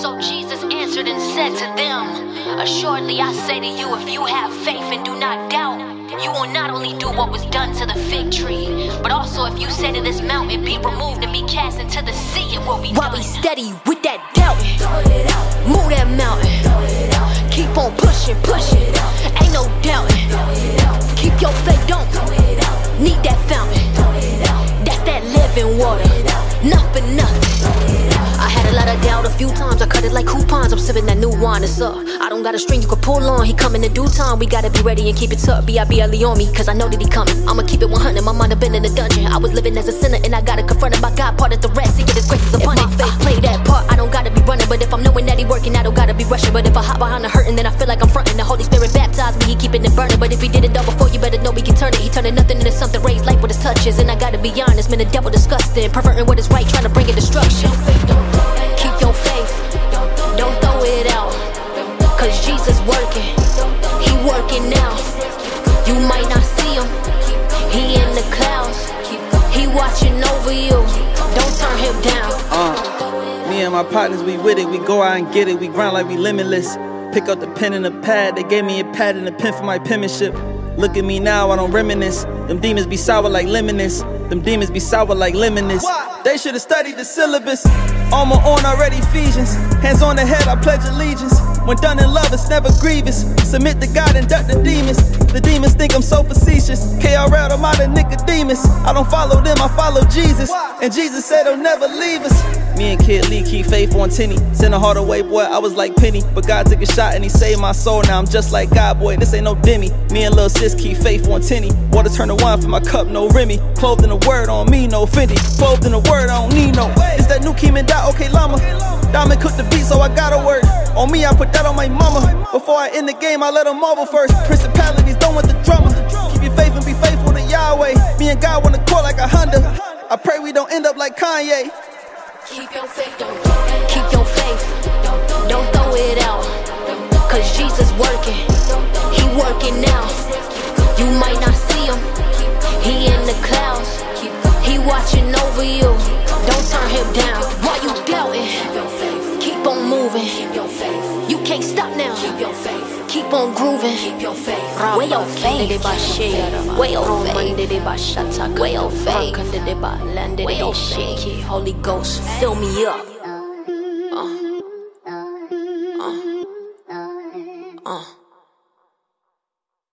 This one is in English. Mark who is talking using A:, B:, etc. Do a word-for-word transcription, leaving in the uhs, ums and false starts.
A: So Jesus answered and said to them, assuredly I say to you, if you have faith and do not doubt, you will not only do what was done to the fig tree, but also if you say to this mountain, be removed and be cast into the sea, it will be done.
B: While we steady with that doubt, move that mountain, keep on pushing, pushing, ain't no doubting. Keep your faith, don't need that fountain. That's that living water, nothing, nothing. I had a lot of doubt a few times, I cut it like coupons. I'm sipping that new wine, it's up. I don't got a string you can pull on, he coming in due time. We gotta be ready and keep it tucked, B I B L E on me, cause I know that he coming. I'ma keep it one hundred, my mind have been in the dungeon. I was living as a sinner and I gotta confront it. My God parted the rest, seeking his grace is upon it. If my faith play that part, I don't gotta be running. But if I'm knowing that he working, I don't gotta be rushing. But if I hop behind the hurting, then I feel like I'm fronting. The Holy Spirit baptized me, he keeping it burning. But if he did it all before, you better know we can turn it. He turning nothing into something, raised life with his touches. And I gotta be honest, man, the devil disgusting, perverting what is right, trying to bring it destruction. Keep your faith, don't throw it out, cause Jesus working, he working now. You might not see him, he in the clouds, he watching over you, don't turn him down.
C: Uh, me and my partners, we with it, we go out and get it, we grind like we limitless. Pick up the pen and the pad, they gave me a pad and a pen for my penmanship. Look at me now, I don't reminisce. Them demons be sour like lemonade. Them demons be sour like lemonade. They should've studied the syllabus. Armor on already Ephesians. Hands on the head, I pledge allegiance. When done in love, it's never grievous. Submit to God and duck the demons. The demons think I'm so facetious. K R L, I'm out of Nicodemus. I don't follow them, I follow Jesus. And Jesus said he'll never leave us. Me and Kid Lee keep faith on Tinny. Send a heart away, boy, I was like Penny. But God took a shot and he saved my soul. Now I'm just like God, boy, this ain't no Demi. Me and Lil Sis keep faith on Tinny. Water turn to wine for my cup, no Remy. Clothed in the word on me, no Fendi. Clothed in the word, I don't need no. It's that new Keem and Dot, okay llama. Diamond cooked the beat, so I gotta work. On me, I put that on my mama. Before I end the game, I let them marvel first. Principalities, don't want the drama. Keep your faith and be faithful to Yahweh. Me and God wanna court like a Honda. I pray we don't end up like Kanye.
B: Keep your faith, don't keep your faith, don't throw it out, cause Jesus working, he working now. You might not see him, he in the clouds, he watching over you, don't turn him down. While you doubting, keep on moving, you can't stop now, keep on grooving. Where your faith? Where your faith? Where your faith? Where your faith? Holy Ghost, fill me up.